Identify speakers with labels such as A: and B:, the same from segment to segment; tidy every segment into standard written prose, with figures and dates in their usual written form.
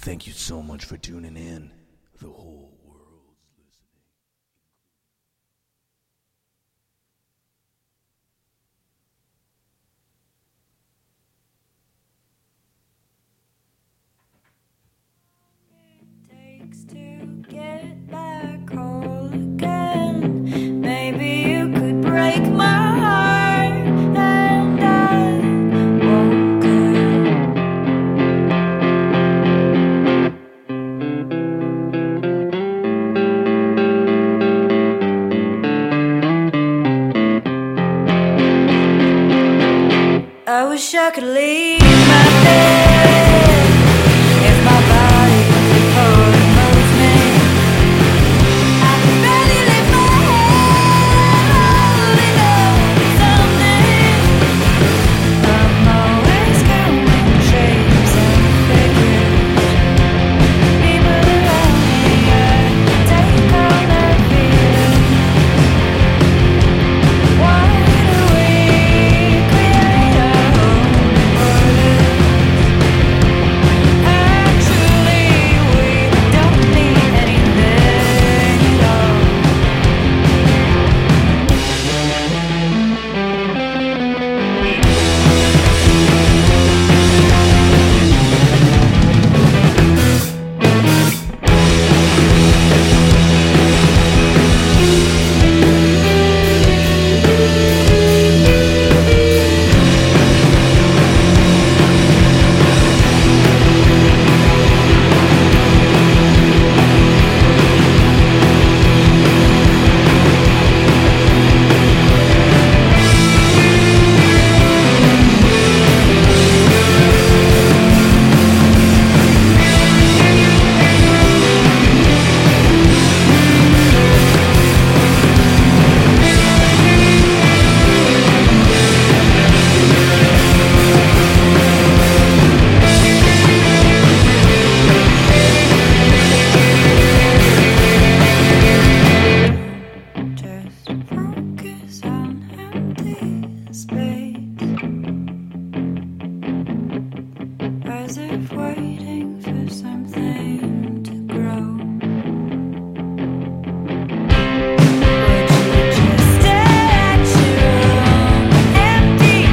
A: Thank you so much for tuning in. The whole world's listening.
B: Takes to get back whole again. Maybe you could break my heart and I won't care. I wish I could leave my bed if my body could hold most me. I could barely lift my head, holding on to something. I'm always counting shapes and figures. People around me, I take all their fears. Why do we create our own borders? Actually, we don't need anything at all. Just focus on empty space, as if waiting for something to grow. Would you just stare at your own empty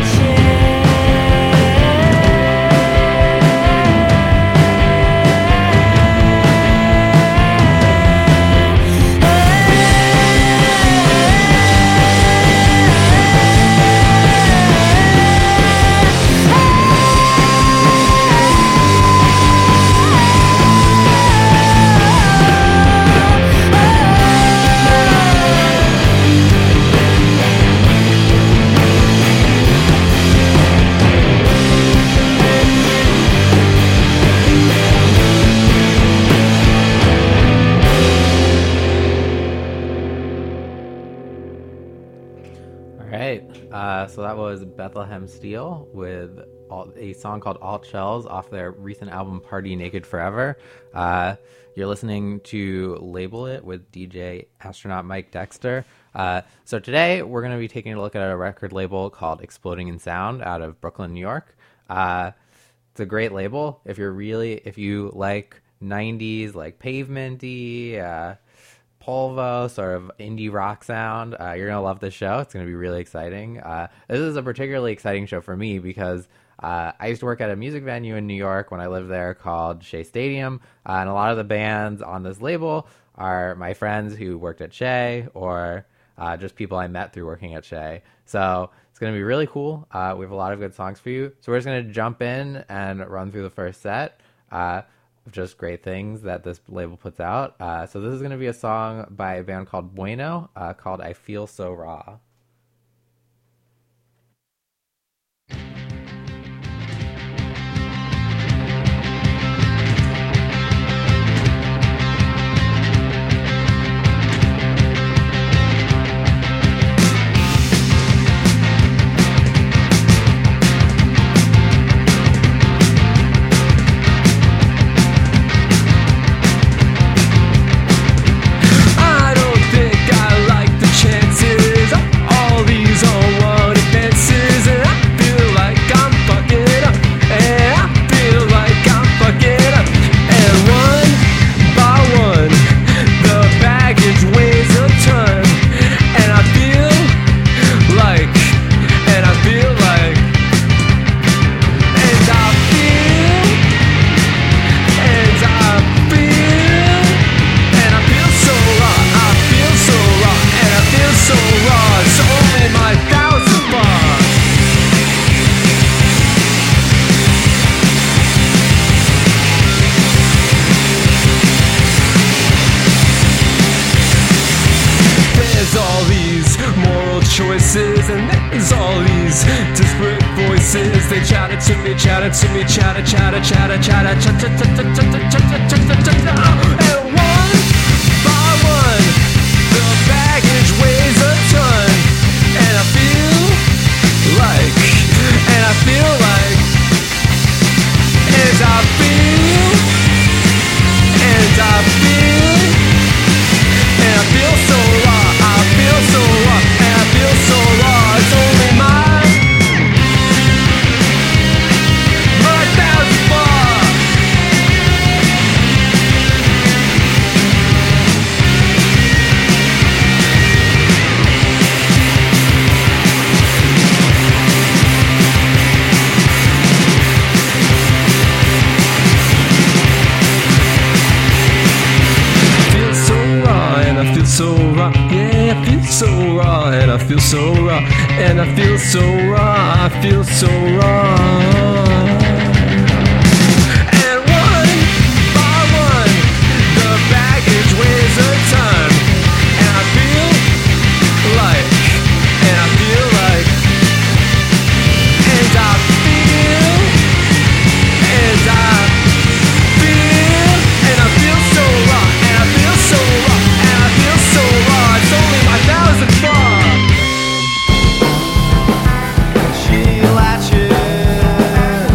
C: All right, so that was Bethlehem Steel with a song called Alt Shells off their recent album Party Naked Forever. You're listening to Label It with DJ Astronaut Mike Dexter. So today we're going to be taking a look at a record label called Exploding in Sound out of Brooklyn, New York. It's a great label if you like 90s like Pavement-y, Polvo, sort of indie rock sound. You're going to love this show. It's going to be really exciting. This is a particularly exciting show for me because I used to work at a music venue in New York when I lived there called Shea Stadium. And a lot of the bands on this label are my friends who worked at Shea or just people I met through working at Shea. So it's going to be really cool. We have a lot of good songs for you. So we're just going to jump in and run through the first set. Just great things that this label puts out. So this is going to be a song by a band called Bueno, called I Feel So Raw.
D: I don't think I like the chances these moral choices, and there's all these disparate voices. They chatter to me, chatter to me, chatter, chatter, chatter, chatter, chatter, and one by one, the baggage weighs a ton, and I feel like, and I feel like, and I feel, and I feel, and I feel so raw, I feel so raw, and I feel so raw. It's only my thousand bar. I feel so raw, yeah, I feel so raw, and I feel so raw, and I feel so raw, I feel so raw. And one by one, the baggage weighs a ton, and I feel like, and I feel like, and I feel, and I feel, and I feel so raw, and I feel so raw. So raw, it's only my thousand bar. She latches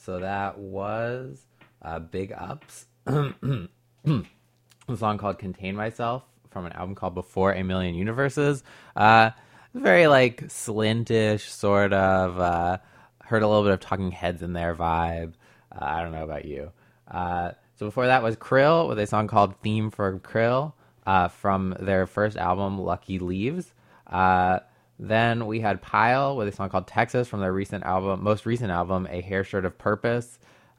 C: So that was Big Ups, a song called Contain Myself from an album called Before a Million Universes. Very like Slintish, sort of. Heard a little bit of Talking Heads in there vibe. I don't know about you. So before that was Krill with a song called Theme for Krill from their first album, Lucky Leaves. Then we had Pile with a song called Texas from their most recent album, A Hair Shirt of Purpose.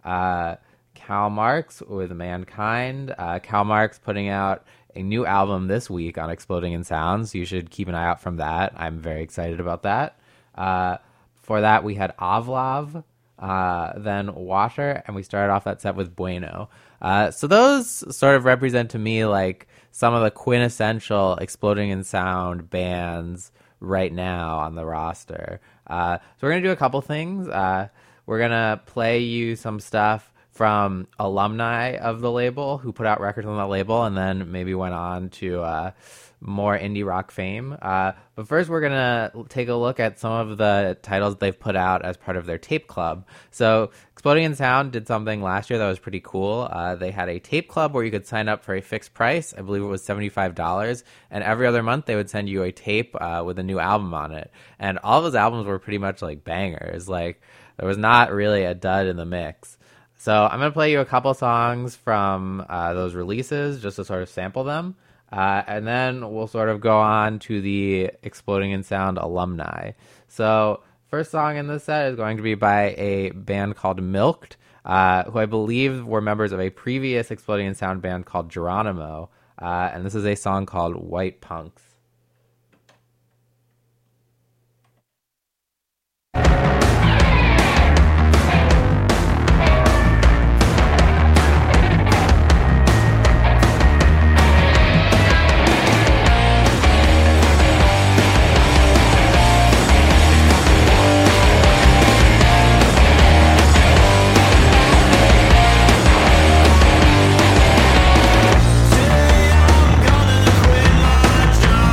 C: Cal Marx with Mankind. Cal Marx putting out a new album this week on Exploding in Sounds. You should keep an eye out from that. I'm very excited about that. Before that, we had Avlov, then Washer, and we started off that set with Bueno. So those sort of represent to me like some of the quintessential Exploding in Sound bands right now on the roster. So we're going to do a couple things. We're going to play you some stuff from alumni of the label who put out records on that label and then maybe went on to more indie rock fame. But first, we're going to take a look at some of the titles they've put out as part of their tape club. So Exploding in Sound did something last year that was pretty cool. They had a tape club where you could sign up for a fixed price. I believe it was $75. And every other month, they would send you a tape with a new album on it. And all of those albums were pretty much like bangers. Like, there was not really a dud in the mix. So I'm going to play you a couple songs from those releases just to sort of sample them. And then we'll sort of go on to the Exploding in Sound alumni. So first song in this set is going to be by a band called Milked, who I believe were members of a previous Exploding in Sound band called Geronimo. And this is a song called White Punks.
D: I'm gonna quit my job.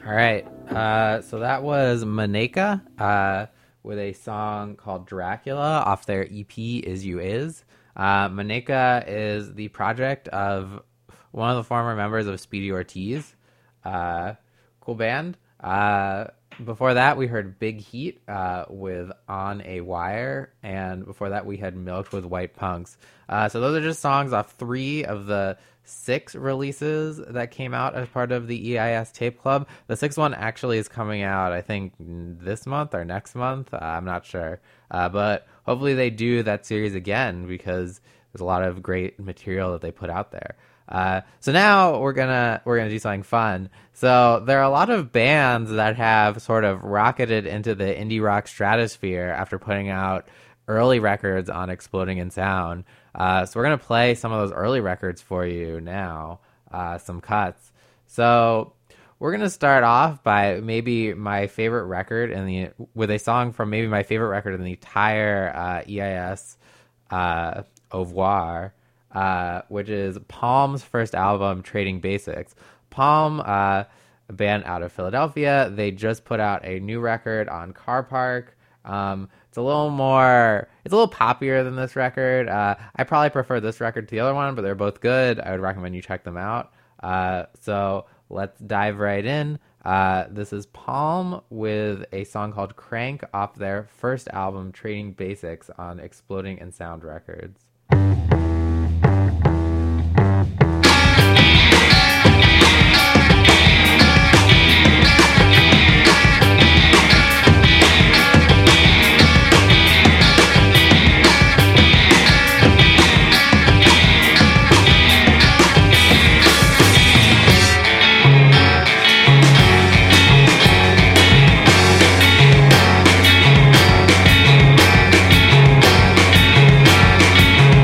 C: All right. So that was Maneka with a song called Dracula off their EP Is You Is. Maneka is the project of one of the former members of Speedy Ortiz. Cool band. Before that, we heard Big Heat with On a Wire. And before that, we had Milked with White Punks. So those are just songs off 3 of the 6 releases that came out as part of the EIS Tape Club. The 6th one actually is coming out, I think, this month or next month. I'm not sure. But hopefully they do that series again because there's a lot of great material that they put out there. So now we're gonna do something fun. So there are a lot of bands that have sort of rocketed into the indie rock stratosphere after putting out early records on Exploding in Sound. So we're going to play some of those early records for you now, some cuts. So we're going to start off by maybe my favorite record with a song from maybe my favorite record in the entire EIS oeuvre, which is Palm's first album, Trading Basics. Palm, a band out of Philadelphia, they just put out a new record on Car Park. It's a little poppier than this record. I probably prefer this record to the other one, but they're both good. I would recommend you check them out. So let's dive right in. This is Palm with a song called Crank off their first album, Trading Basics, on Exploding in Sound Records.
E: Thank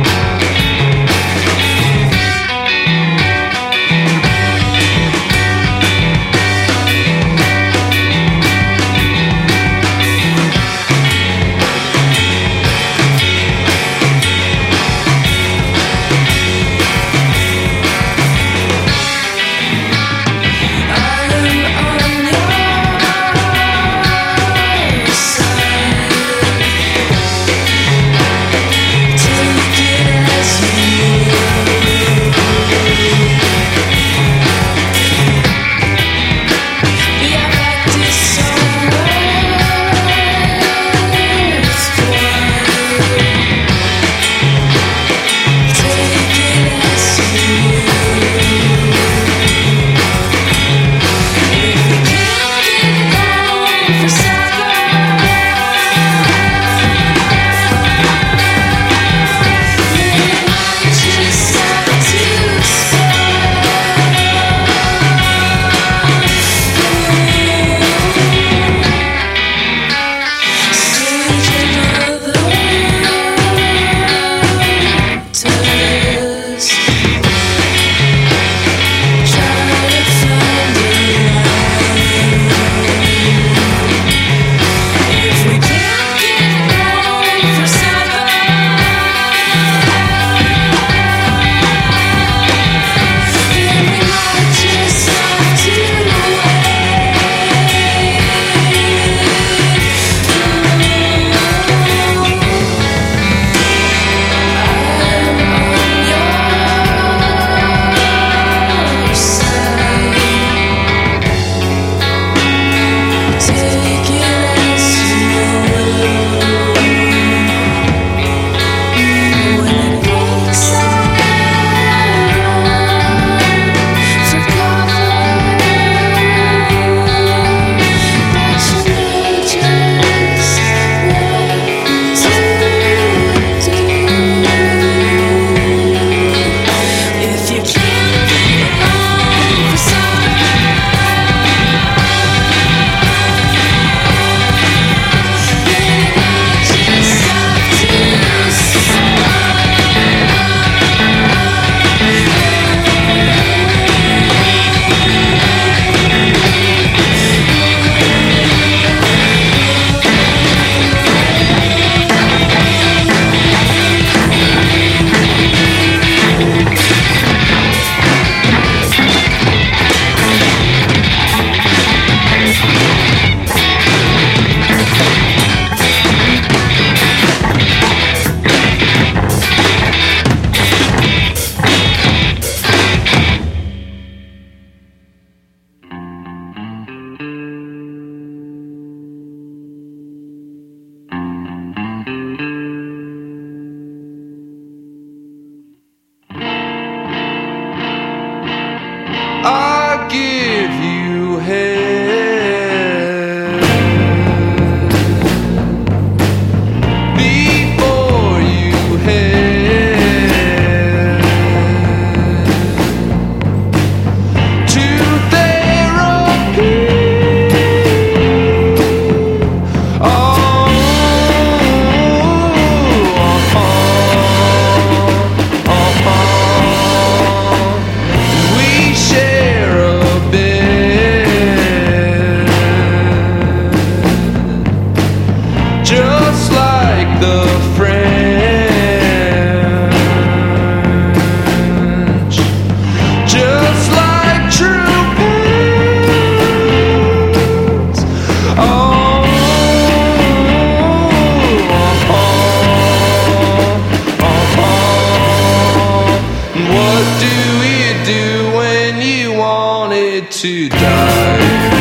D: wanted to die.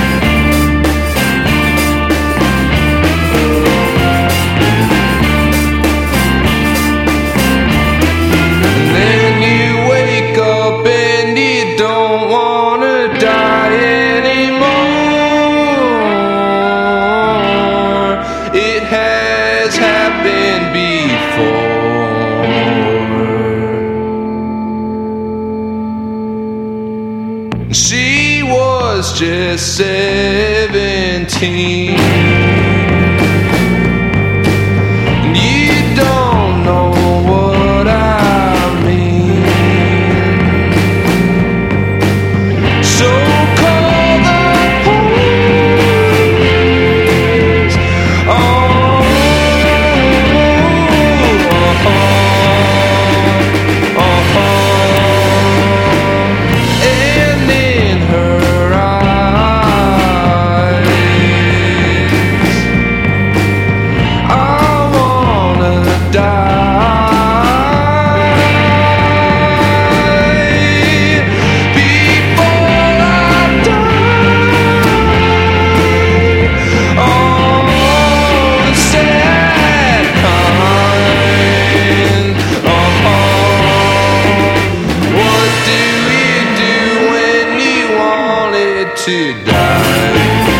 D: She was just 17. You don't know what I mean. So call the police. And in her eyes, I wanna die before I die. Oh, the sad kind. What do you do when you wanted to die?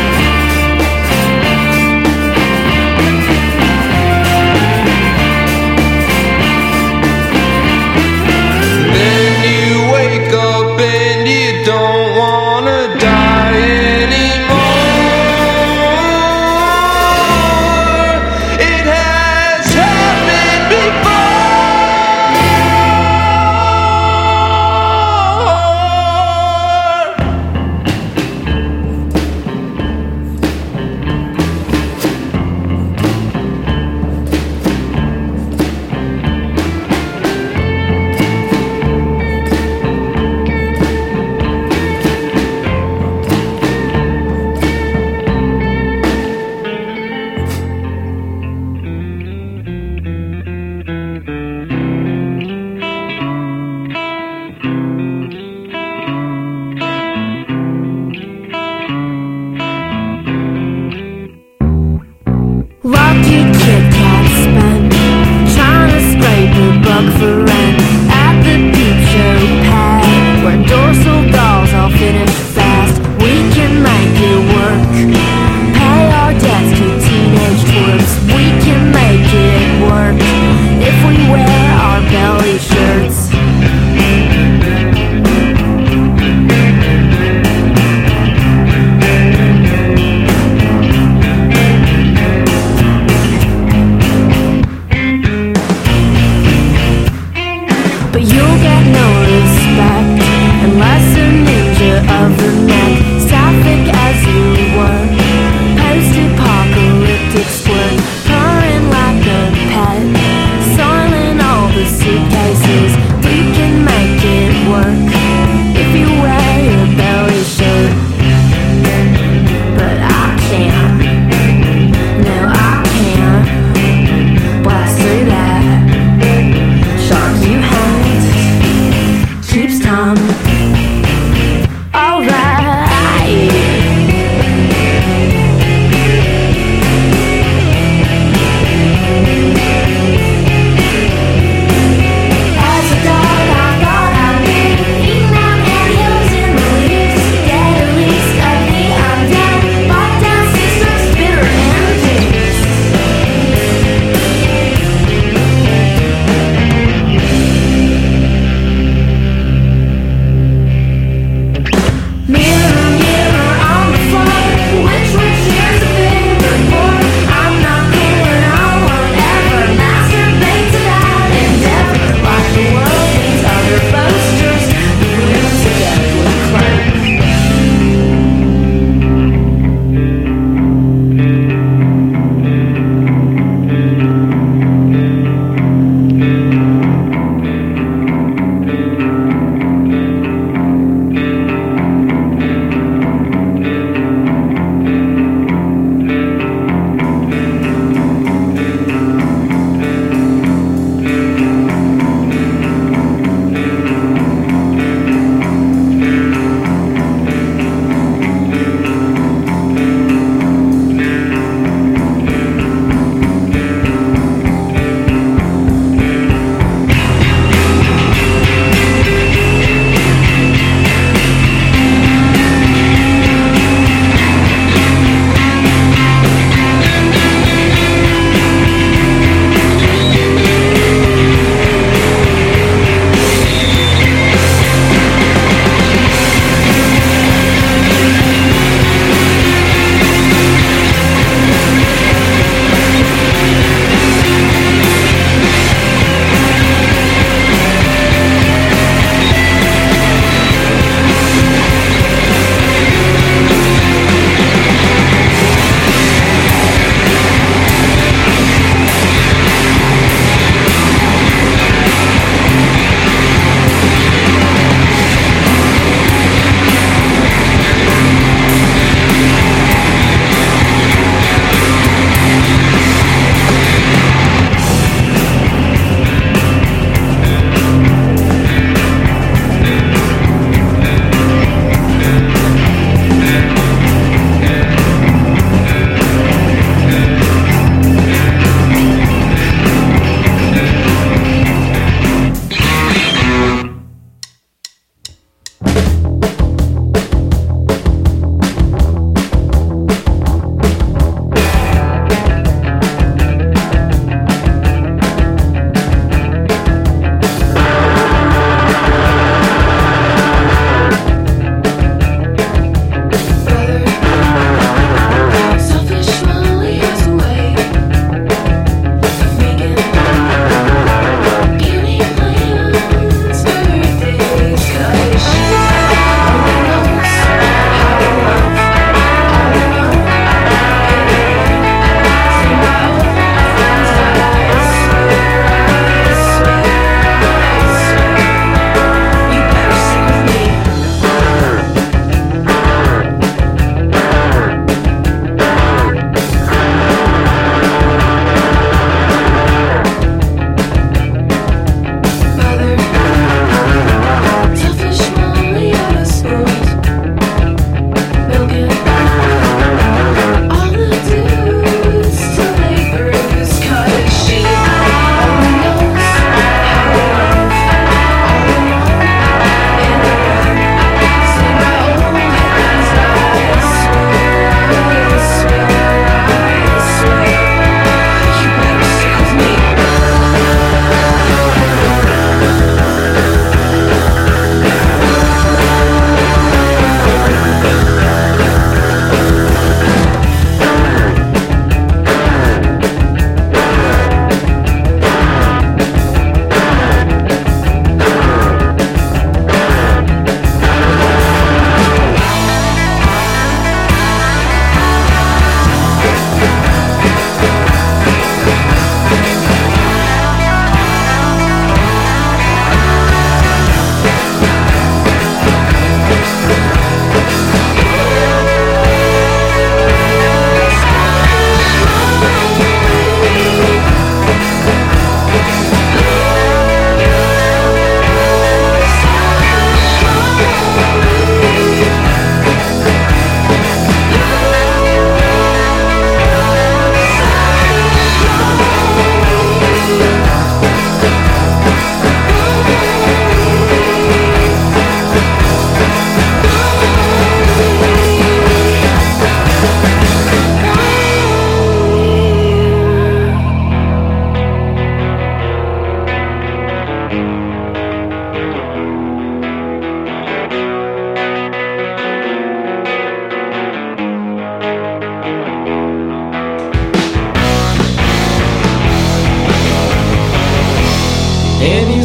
D: Then you wake up and you don't wanna die anymore. It has happened before.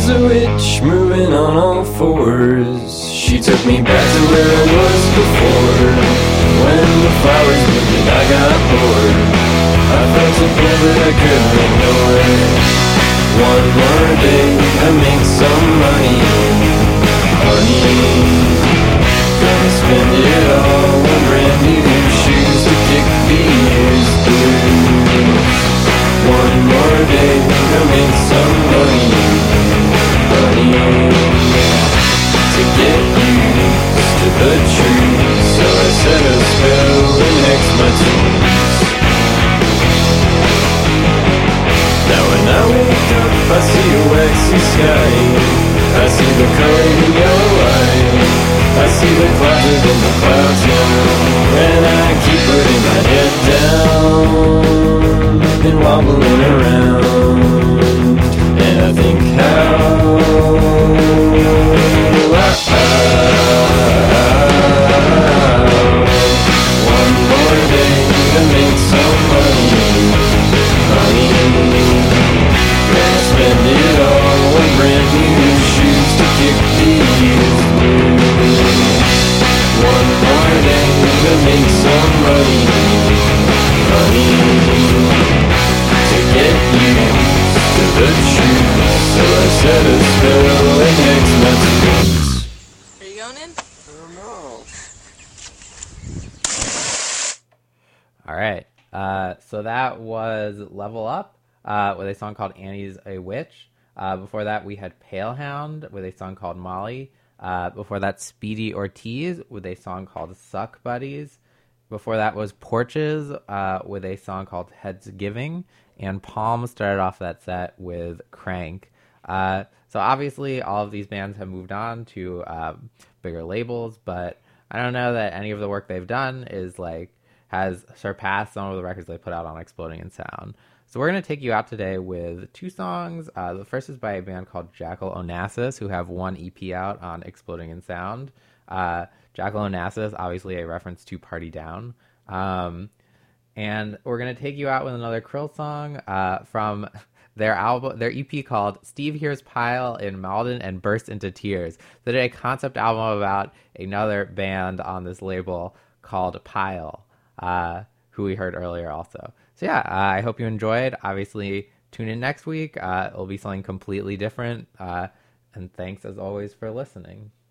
E: She's a witch moving on all fours. She took me back to where I was before. When the flowers bloomed and I got bored, I felt a pull that I couldn't ignore. One more day to make some money, honey. Gonna spend it all on brand new shoes to kick the years through. One more day to make some money, honey. To get used to the truth, so I set a spell and next my teeth. Now when I wake up, I see a waxy sky. I see the color in your eye. I see the clouds within the clouds now. And I keep putting my head down and wobbling around. And I think one more day to make some money, honey. Gonna spend it all on brand new shoes to kick the years blue. One more day to make some money, honey. To get used to the truth, so I set a spell and next my teeth.
F: Are you going in?
C: All right. So that was Level Up with a song called Annie's a Witch. Before that, we had Palehound with a song called Molly. Before that, Speedy Ortiz with a song called Suck Buddies. Before that was Porches with a song called Heads Giving. And Palm started off that set with Crank. So obviously, all of these bands have moved on to bigger labels, but I don't know that any of the work they've done has surpassed some of the records they put out on Exploding in Sound. So we're going to take you out today with two songs. The first is by a band called Jackal Onassis, who have one EP out on Exploding in Sound. Jackal Onassis, obviously a reference to Party Down. And we're going to take you out with another Krill song from their EP called Steve Hears Pile in Malden and Burst into Tears. They did a concept album about another band on this label called Pile, who we heard earlier also. So yeah, I hope you enjoyed. Obviously, tune in next week. It'll be something completely different. And thanks as always for listening.